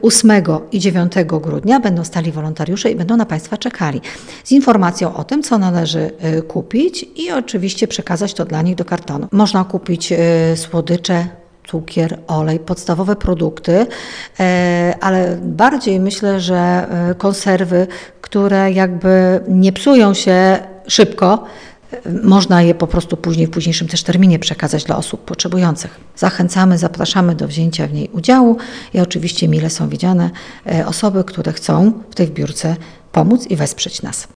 8 i 9 grudnia będą stali wolontariusze i będą na Państwa czekali z informacją o tym, co należy kupić i oczywiście przekazać to dla nich do kartonu. Można kupić słodycze, cukier, olej, podstawowe produkty, ale bardziej myślę, że konserwy, które jakby nie psują się szybko, można je po prostu później, w późniejszym też terminie przekazać dla osób potrzebujących. Zachęcamy, zapraszamy do wzięcia w niej udziału i oczywiście mile są widziane osoby, które chcą w tej zbiórce pomóc i wesprzeć nas.